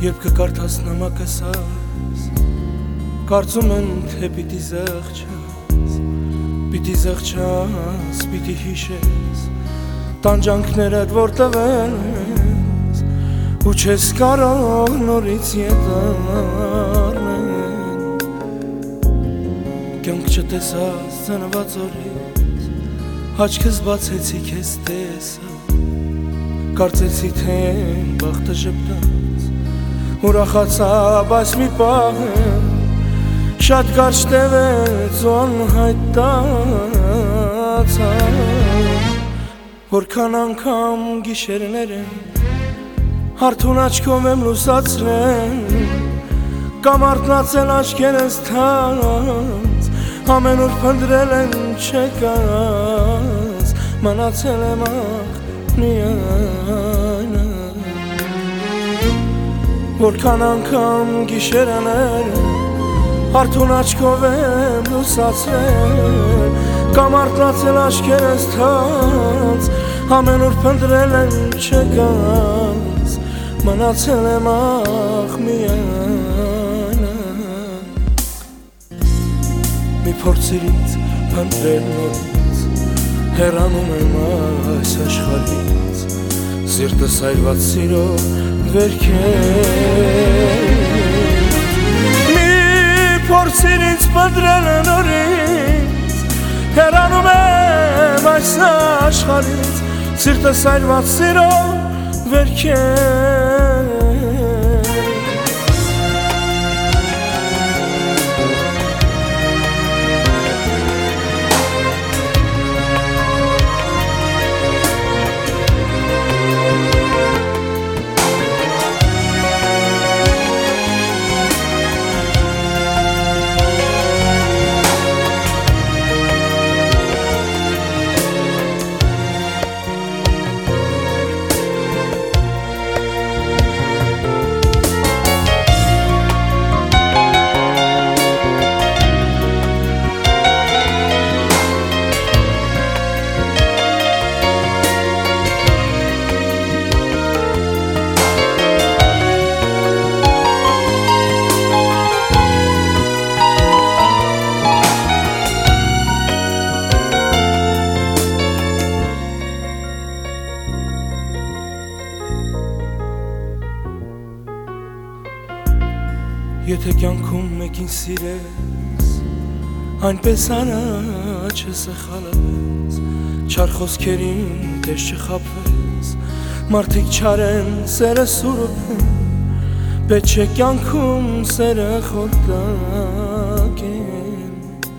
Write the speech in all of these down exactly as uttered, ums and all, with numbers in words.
Երբ կկարդաս նամակս այս, կարծում են, թե պիտի զղջաս, պիտի զղջաս, պիտի հիշես, տանջանքներդ որ տվել ես, ու չես կարող նորից ետարնել, կյանք չտեսած ծնված օրից, հաչքս բացեցի քեզ տեսա, կարծեցի թե բախտը ժպտաց, ուրախացա, բայց մի պահ շատ կարճ տևեց ու անհայտ դարձա, որքան անգամ գիշերներ եմ հարթուն աչքով եմ լուսացրել, կամ արթնացել աչքերս թաց, ամենուր փնտրել եմ չեկած, մնացել եմ ախ միայն, որքան անգամ գիշերներ հարթուն աչքով եմ լուսացրել, կամ արթնացել աչքերս թաց, ամենուր փնտրել եմ չեկած, մնացել եմ ախ միայն, մի փորձիր ինձ փնտրել նորից, հեռանում եմ այս աշխարհից, սիրտս այրված սիրով վերքեր, մի փորձիր ինձ փնտրել նորից, հեռանում եմ այս աշխարհից, սիրտս այրված սիրով վերքեր, եթե կյանքում մեկին սիրես, այնպես արա չսխալես, չար խոսքերին տես չխաբվես, մարդիկ չար են սերը սուրբ են, պետք չէ կյանքում սերը խորտակ են,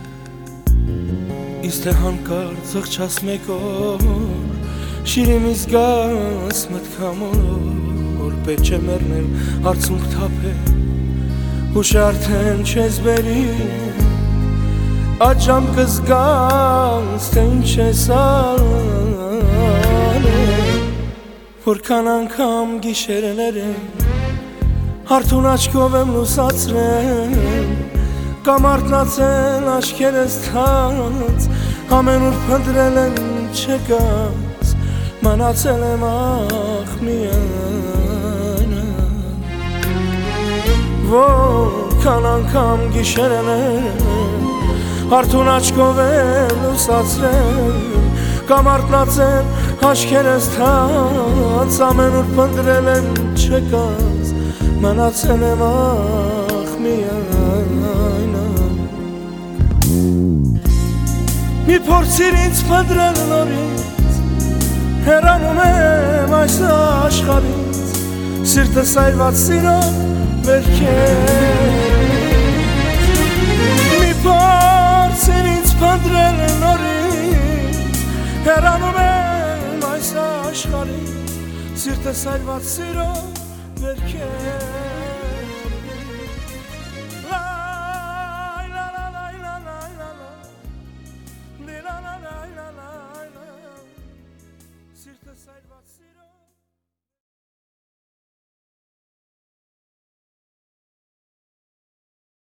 իսկ թե հանկարծ զղջաս մեկ օր, շիրիմի զգաս մտքամոր, պետք չէ մեռնել արցունք թափել, Ուշ արդեն չես բերի, աճամ կզգանց, թե ինչ ես անել, որքան անգամ գիշերներ եմ, հարթուն աչքով եմ լուսացրել, կամ արթնացել աչքերս թաց, ամենուր փնտրել եմ չեկած, մնացել եմ ախ միայն, որքան անգամ գիշերներ հարթուն աչքով եմ լուսացրել, կամ արթնացել աչքերս թաց, ամենուր փնտրել եմ չեկած, մնացել եմ ախ միայն, մի փորձիր ինձ փնտրել նորից, հեռանում եմ այս աշխարհից, սիրտս այրված սիրով վերքեր, մի փորձիր ինձ փնտրել նորից, հեռանում եմ այս աշխարհից, սիրտս այրված սիրով վերքեր